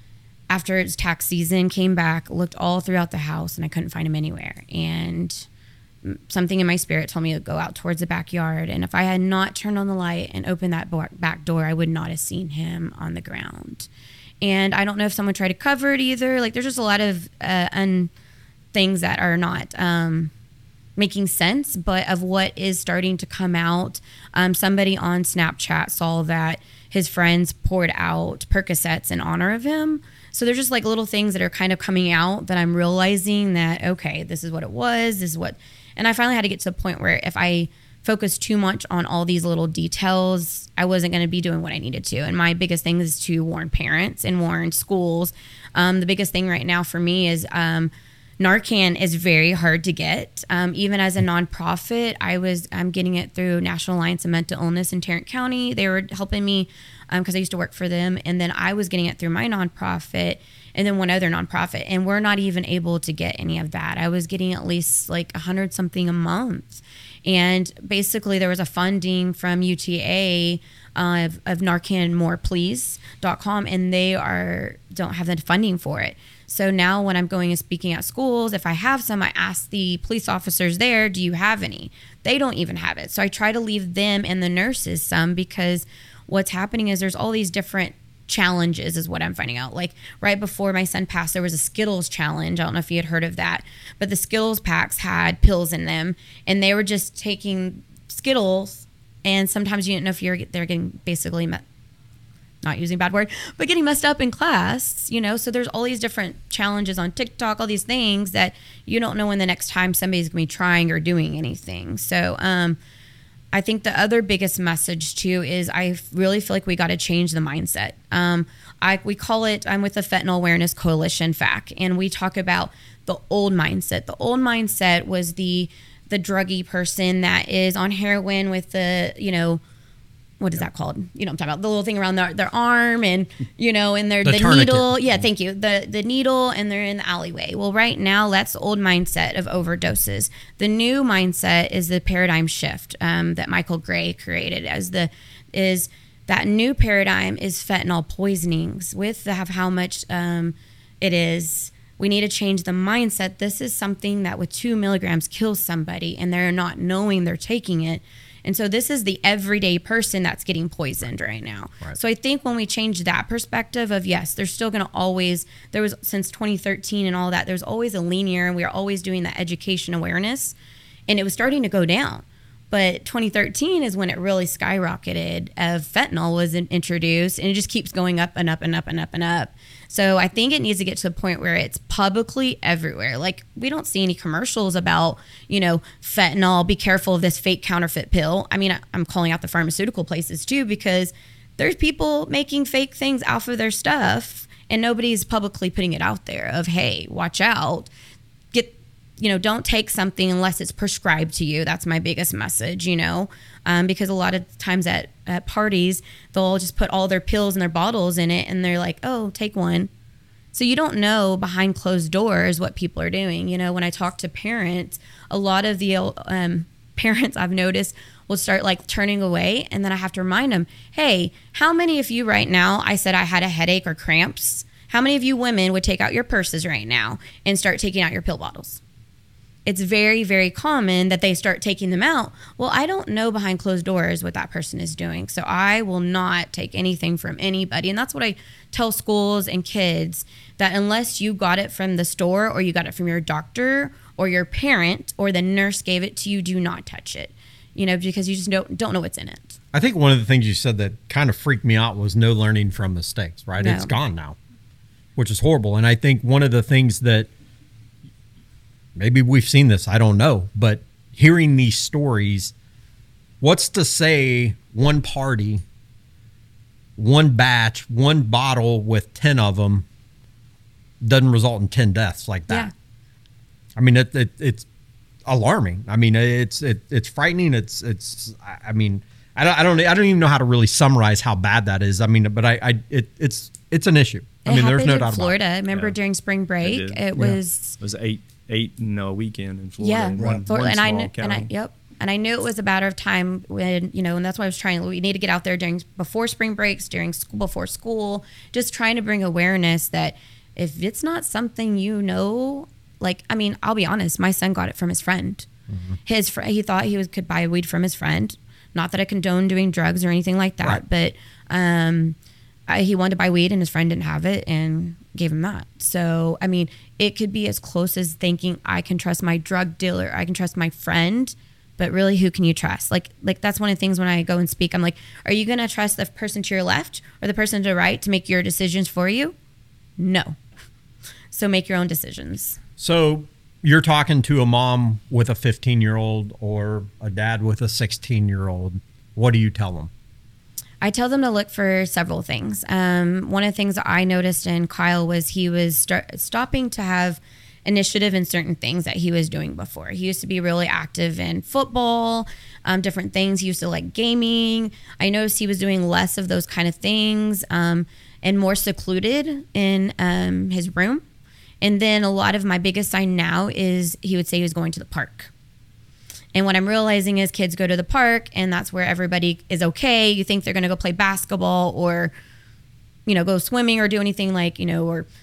after it's tax season, came back, looked all throughout the house, and I couldn't find him anywhere. And something in my spirit told me to go out towards the backyard. And if I had not turned on the light and opened that back door, I would not have seen him on the ground. And I don't know if someone tried to cover it either. Like, there's just a lot of uh, un- things that are not um, making sense, but of what is starting to come out. Um, somebody on Snapchat saw that his friends poured out Percocets in honor of him. So there's just like little things that are kind of coming out that I'm realizing that, okay, this is what it was. This is what, and I finally had to get to the point where if I focus too much on all these little details, I wasn't going to be doing what I needed to. And my biggest thing is to warn parents and warn schools. Um, the biggest thing right now for me is um, Narcan is very hard to get. Um, even as a nonprofit, I was I'm getting it through National Alliance of Mental Illness in Tarrant County. They were helping me because um, I used to work for them. And then I was getting it through my nonprofit and then one other nonprofit. And we're not even able to get any of that. I was getting at least like a hundred something a month. And basically there was a funding from U T A uh, of, of Narcan More Please dot com, and they are don't have the funding for it. So now when I'm going and speaking at schools, if I have some, I ask the police officers there, do you have any? They don't even have it. So I try to leave them and the nurses some, because what's happening is there's all these different challenges is what I'm finding out. Like right before my son passed, there was a Skittles challenge. I don't know if you had heard of that, but the Skittles packs had pills in them, and they were just taking Skittles, and sometimes you didn't know if you're they're getting basically met, not using a bad word, but getting messed up in class, you know. So there's all these different challenges on TikTok, all these things that you don't know when the next time somebody's gonna be trying or doing anything. So um I think the other biggest message too is I really feel like we got to change the mindset. Um, I we call it, I'm with the Fentanyl Awareness Coalition, F A C, and we talk about the old mindset. The old mindset was the the druggy person that is on heroin with the, you know, what is that called? You know what I'm talking about, the little thing around their, their arm and, you know, and their The the, tourniquet. needle. Yeah, thank you. The the needle, and they're in the alleyway. Well, right now, that's the old mindset of overdoses. The new mindset is the paradigm shift um, that Michael Gray created as the, is that new paradigm is fentanyl poisonings with the, how much um, it is. We need to change the mindset. This is something that with two milligrams kills somebody and they're not knowing they're taking it. And so this is the everyday person that's getting poisoned right now. Right. So I think when we change that perspective of, yes, there's still going to always, there was since twenty thirteen and all that, there's always a linear, and we are always doing that education awareness, and it was starting to go down. But twenty thirteen is when it really skyrocketed of fentanyl was in- introduced, and it just keeps going up and up and up and up and up. So I think it needs to get to the point where it's publicly everywhere. Like, we don't see any commercials about, you know, fentanyl, be careful of this fake counterfeit pill. I mean, I- I'm calling out the pharmaceutical places too, because there's people making fake things off of their stuff, and nobody's publicly putting it out there of, hey, watch out. Get, you know, don't take something unless it's prescribed to you. That's my biggest message, you know, um, because a lot of times at, at parties, they'll just put all their pills and their bottles in it, and they're like, oh, take one. So you don't know behind closed doors what people are doing. You know, when I talk to parents, a lot of the um, parents I've noticed will start like turning away, and then I have to remind them, hey, how many of you right now, I said I had a headache or cramps, how many of you women would take out your purses right now and start taking out your pill bottles? It's very, very common that they start taking them out. Well, I don't know behind closed doors what that person is doing. So I will not take anything from anybody. And that's what I tell schools and kids, that unless you got it from the store or you got it from your doctor or your parent or the nurse gave it to you, do not touch it, you know, because you just don't, don't know what's in it. I think one of the things you said that kind of freaked me out was no learning from mistakes, right? No. It's gone now, which is horrible. And I think one of the things that, maybe we've seen this, I don't know, but hearing these stories, what's to say one party, one batch, one bottle with ten of them doesn't result in ten deaths like that? Yeah. I mean, it, it, it's alarming. I mean, it's it, it's frightening. It's it's. I mean, I don't I don't I don't even know how to really summarize how bad that is. I mean, but I, I it, it's it's an issue. I It mean, there's happened no in doubt Florida. about it. Remember Yeah. during spring break, did. it Yeah. was It was eight eight in a weekend in Florida. yeah, in one, Florida, one and I small knew, and I county. yep, and I knew it was a matter of time when, you know, and that's why I was trying. We need to get out there during before spring breaks, during school, before school, just trying to bring awareness that if it's not something you know, like, I mean, I'll be honest, my son got it from his friend. Mm-hmm. His fr- he thought he was could buy weed from his friend. Not that I condone doing drugs or anything like that, Right. but um, I, he wanted to buy weed and his friend didn't have it and gave him that. So, I mean, it could be as close as thinking I can trust my drug dealer, I can trust my friend, but really, who can you trust? Like, like that's one of the things when I go and speak, I'm like, are you going to trust the person to your left or the person to the right to make your decisions for you? No. So make your own decisions. So you're talking to a mom with a fifteen-year-old or a dad with a sixteen-year-old. What do you tell them? I tell them to look for several things. Um, one of the things that I noticed in Kyle was he was start, stopping to have initiative in certain things that he was doing before. He used to be really active in football, um, different things. He used to like gaming. I noticed he was doing less of those kind of things um, and more secluded in um, his room. And then a lot of my biggest sign now is he would say he was going to the park. And what I'm realizing is kids go to the park and that's where everybody is okay. You think they're going to go play basketball or, you know, go swimming or do anything like, you know, or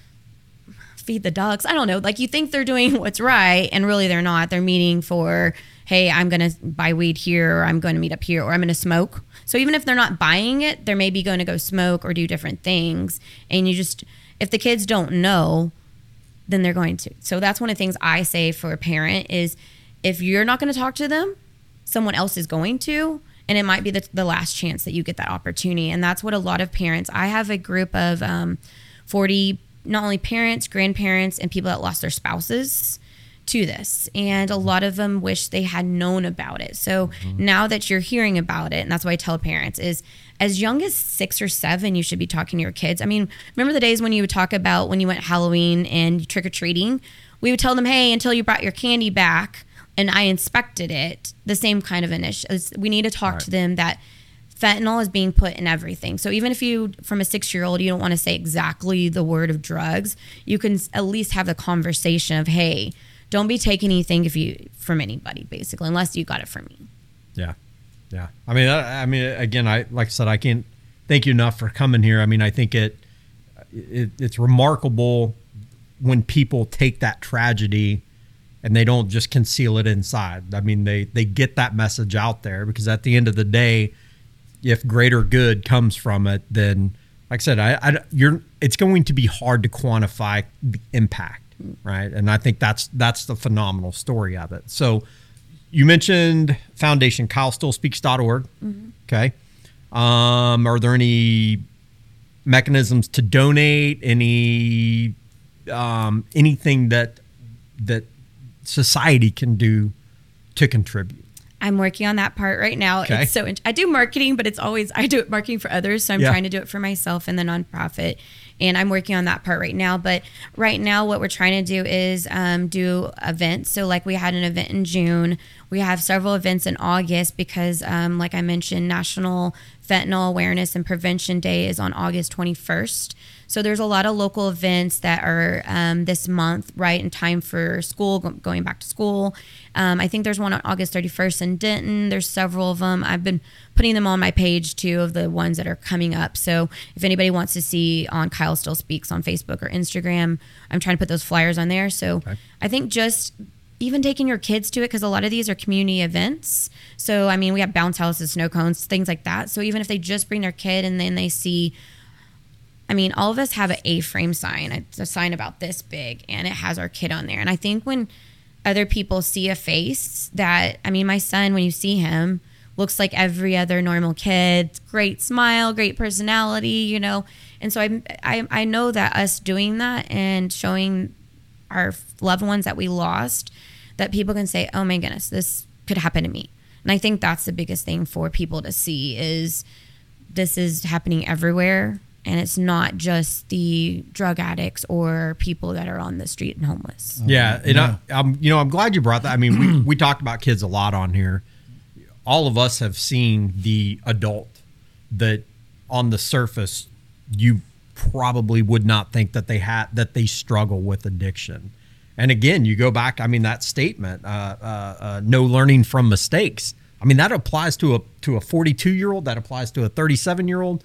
feed the ducks. I don't know. Like you think they're doing what's right and really they're not. They're meeting for, hey, I'm going to buy weed here or I'm going to meet up here or I'm going to smoke. So even if they're not buying it, they're maybe going to go smoke or do different things. And you just, if the kids don't know, then they're going to. So that's one of the things I say for a parent is if you're not going to talk to them, someone else is going to, and it might be the, the last chance that you get that opportunity. And that's what a lot of parents, I have a group of um, forty, not only parents, grandparents, and people that lost their spouses to this, and a lot of them wish they had known about it. So mm-hmm. now that you're hearing about it, and that's why I tell parents is as young as six or seven, you should be talking to your kids. I mean, remember the days when you would talk about when you went Halloween and trick-or-treating? We would tell them, hey, until you brought your candy back and I inspected it, the same kind of initiative. We need to talk right. to them that fentanyl is being put in everything. So even if you, from a six-year-old, you don't want to say exactly the word of drugs, you can at least have the conversation of, hey, don't be taking anything if you from anybody, basically, unless you got it from me. Yeah, yeah. I mean, I, I mean, again, I like I said, I can't thank you enough for coming here. I mean, I think it, it it's remarkable when people take that tragedy and they don't just conceal it inside. I mean, they they get that message out there, because at the end of the day, if greater good comes from it, then, like I said, I, I you're it's going to be hard to quantify the impact, right? And I think that's that's the phenomenal story of it. So you mentioned foundation, kyle still speaks dot org. Mm-hmm. Okay. Um, are there any mechanisms to donate? Any um, anything that that society can do to contribute? I'm working on that part right now. Okay. It's so int- I do marketing, but it's always I do it marketing for others, so I'm yeah. trying to do it for myself and the nonprofit, and I'm working on that part right now. But right now, what we're trying to do is um, do events. So like we had an event in June. We have several events in August because, um, like I mentioned, National Fentanyl Awareness and Prevention Day is on August twenty-first. So there's a lot of local events that are um, this month, right in time for school, go- going back to school. Um, I think there's one on August thirty-first in Denton. There's several of them. I've been putting them on my page too, of the ones that are coming up. So if anybody wants to see on Kyle Still Speaks on Facebook or Instagram, I'm trying to put those flyers on there. So okay. I think just even taking your kids to it, because a lot of these are community events. So, I mean, we have bounce houses, snow cones, things like that. So even if they just bring their kid and then they see, I mean, all of us have an A-frame sign. It's a sign about this big, and it has our kid on there. And I think when other people see a face that, I mean, my son, when you see him, looks like every other normal kid. Great smile, great personality, you know. And so I, I, I know that us doing that and showing our loved ones that we lost, that people can say, oh my goodness, this could happen to me. And I think that's the biggest thing for people to see is this is happening everywhere. And it's not just the drug addicts or people that are on the street and homeless. Yeah. And yeah. I, I'm, you know, I'm glad you brought that. I mean, we, we talked about kids a lot on here. All of us have seen the adult that on the surface, you probably would not think that they had, that they struggle with addiction. And again, you go back, I mean, that statement, uh, uh, uh, no learning from mistakes. I mean, that applies to a, to a forty-two year old, that applies to a thirty-seven year old.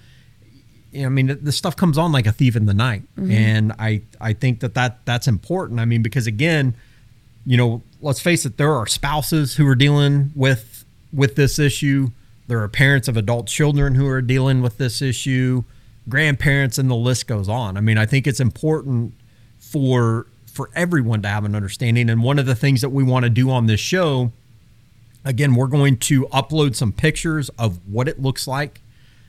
I mean, this stuff comes on like a thief in the night. Mm-hmm. And I, I think that, that that's important. I mean, because again, you know, let's face it, there are spouses who are dealing with, with this issue. There are parents of adult children who are dealing with this issue, grandparents, and the list goes on. I mean, I think it's important for, for everyone to have an understanding. And one of the things that we want to do on this show, again, we're going to upload some pictures of what it looks like.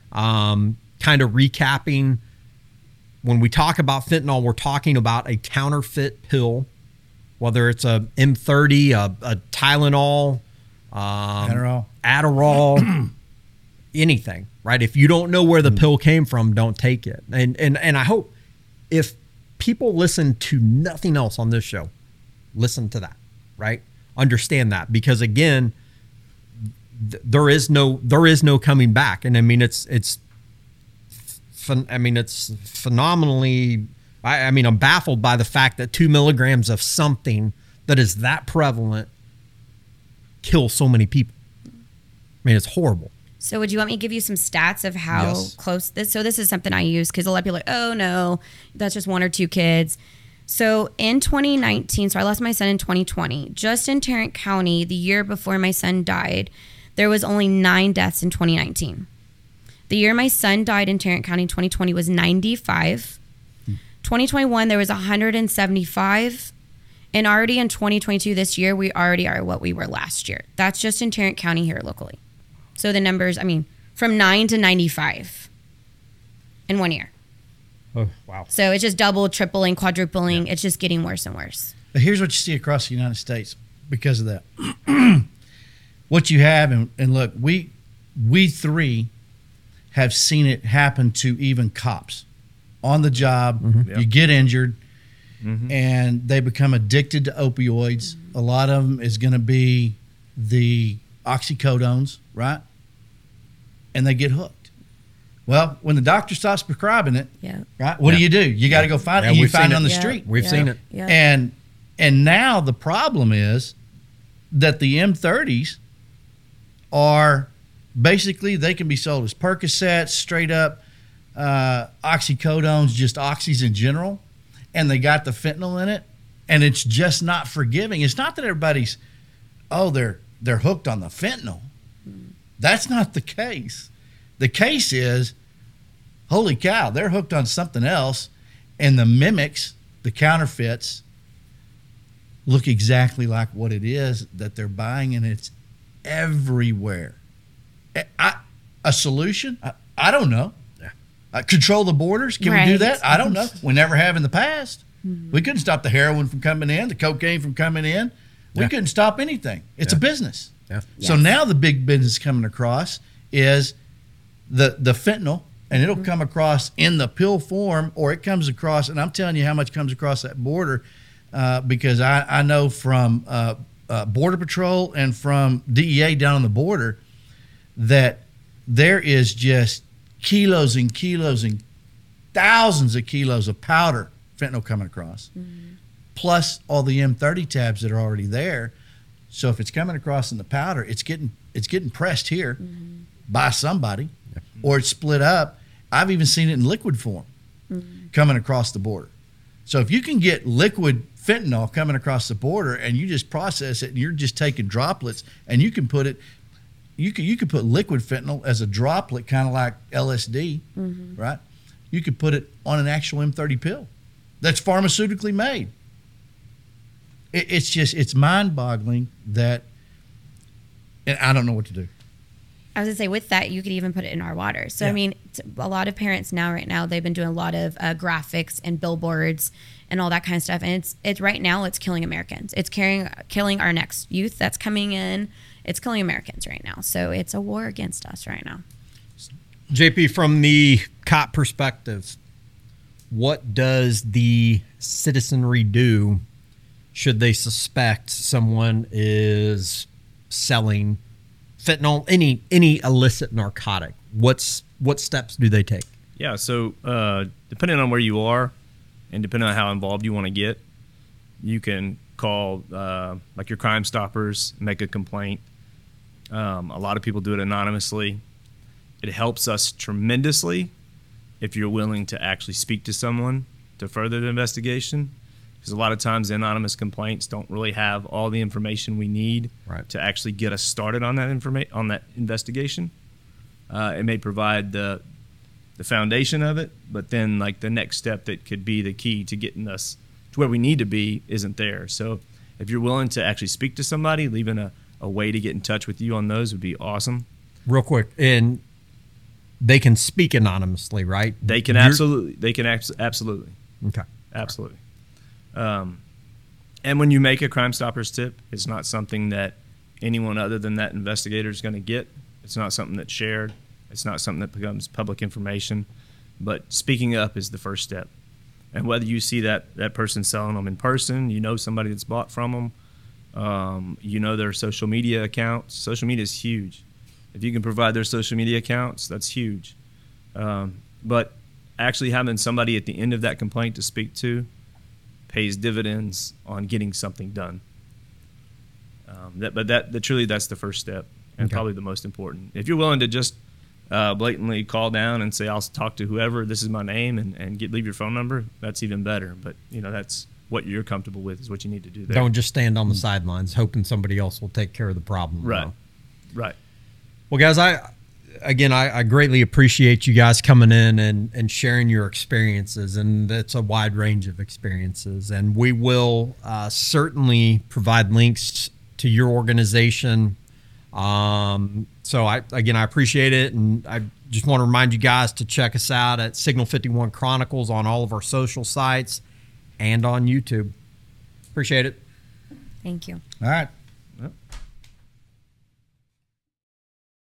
Um, kind of recapping, when we talk about fentanyl, we're talking about a counterfeit pill, whether it's a M thirty, a, a Tylenol, um, Adderall, Adderall anything, right? If you don't know where the mm. pill came from, don't take it. And, and, and I hope if people listen to nothing else on this show, listen to that, right? Understand that, because again, th- there is no, there is no coming back. And I mean, it's, it's, I mean, it's phenomenally, I, I mean, I'm baffled by the fact that two milligrams of something that is that prevalent kills so many people. I mean, it's horrible. So would you want me to give you some stats of how yes. close this? So this is something I use because a lot of people are like, oh no, that's just one or two kids. So in twenty nineteen, so I lost my son in twenty twenty. Just in Tarrant County, the year before my son died, there was only nine deaths in twenty nineteen. The year my son died in Tarrant County, twenty twenty, was ninety-five. Hmm. twenty twenty-one, there was one hundred seventy-five. And already in twenty twenty-two, this year, we already are what we were last year. That's just in Tarrant County here locally. So the numbers, I mean, from nine to ninety-five in one year. Oh, wow. So it's just double, tripling, quadrupling. Yeah. It's just getting worse and worse. But here's what you see across the United States because of that. What you have, and, and look, we we three have seen it happen to even cops on the job. Mm-hmm. Yep. You get injured, Mm-hmm. and they become addicted to opioids. A lot of them is going to be the oxycodones, right? And they get hooked. Well, when the doctor stops prescribing it, Yeah. right? What Yeah. do you do? You got to go find Yeah, it. You we've find seen it on it. the Yeah. street. We've Yeah. seen it. Yeah. And and now the problem is that the M thirties are basically, they can be sold as Percocets, straight up uh, oxycodones, just oxys in general, and they got the fentanyl in it, and it's just not forgiving. It's not that everybody's, oh, they're they're hooked on the fentanyl. That's not the case. The case is, holy cow, they're hooked on something else, and the mimics, the counterfeits, look exactly like what it is that they're buying, and it's everywhere. I, I, a solution? I, I don't know. Yeah. Uh, control the borders? Can we do Right. that? I don't know. We never have in the past. We couldn't stop the heroin from coming in, the cocaine from coming in. We Yeah. couldn't stop anything. It's Yeah. a business. Yeah. So Yes. now the big business coming across is the the fentanyl, and it'll come across in the pill form, or it comes across, and I'm telling you how much comes across that border, uh, because I, I know from uh, uh, Border Patrol and from D E A down on the border that there is just kilos and kilos and thousands of kilos of powder fentanyl coming across, plus all the M thirty tabs that are already there. So if it's coming across in the powder, it's getting it's getting pressed here by somebody, or it's split up. I've even seen it in liquid form coming across the border. So if you can get liquid fentanyl coming across the border and you just process it and you're just taking droplets, and you can put it, you can you could put liquid fentanyl as a droplet, kind of like L S D, right? You could put it on an actual M thirty pill that's pharmaceutically made. It, it's just it's mind-boggling that, and I don't know what to do. I was gonna say, with that, you could even put it in our water. So Yeah. I mean, t- a lot of parents now, right now, they've been doing a lot of uh, graphics and billboards and all that kind of stuff. And it's it's right now, it's killing Americans. It's carrying, killing our next youth that's coming in. It's killing Americans right now. So it's a war against us right now. J P, from the cop perspective, what does the citizenry do should they suspect someone is selling fentanyl, any any illicit narcotic? What's what steps do they take? Yeah, so uh, depending on where you are and depending on how involved you want to get, you can call uh, like your Crime Stoppers, make a complaint. Um, a lot of people do it anonymously. It helps us tremendously if you're willing to actually speak to someone to further the investigation, because a lot of times the anonymous complaints don't really have all the information we need Right. to actually get us started on that informa- on that investigation. Uh, it may provide the the foundation of it, but then like the next step that could be the key to getting us to where we need to be isn't there. So if you're willing to actually speak to somebody, leaving a, a way to get in touch with you on those would be awesome. Real quick, and they can speak anonymously, right? They can You're- absolutely, they can abs- absolutely, Okay. absolutely. Um, and when you make a Crime Stoppers tip, it's not something that anyone other than that investigator is going to get. It's not something that's shared. It's not something that becomes public information. But speaking up is the first step. And whether you see that, that person selling them in person, you know somebody that's bought from them, um, you know their social media accounts. Social media is huge. If you can provide their social media accounts, that's huge. Um, but actually having somebody at the end of that complaint to speak to pays dividends on getting something done. Um, that, but that, that truly, that's the first step, and Okay. probably the most important. If you're willing to just uh, blatantly call down and say, I'll talk to whoever, this is my name, and, and get leave your phone number, that's even better. But, you know, that's what you're comfortable with is what you need to do there. Don't just stand on the sidelines hoping somebody else will take care of the problem. Right. No. Right. Well, guys, I again, I, I greatly appreciate you guys coming in and, and sharing your experiences, and it's a wide range of experiences. And we will uh, certainly provide links to your organization. Um, so, I again, I appreciate it, and I just want to remind you guys to check us out at Signal fifty-one Chronicles on all of our social sites and on YouTube. Appreciate it. Thank you. All right. Yep.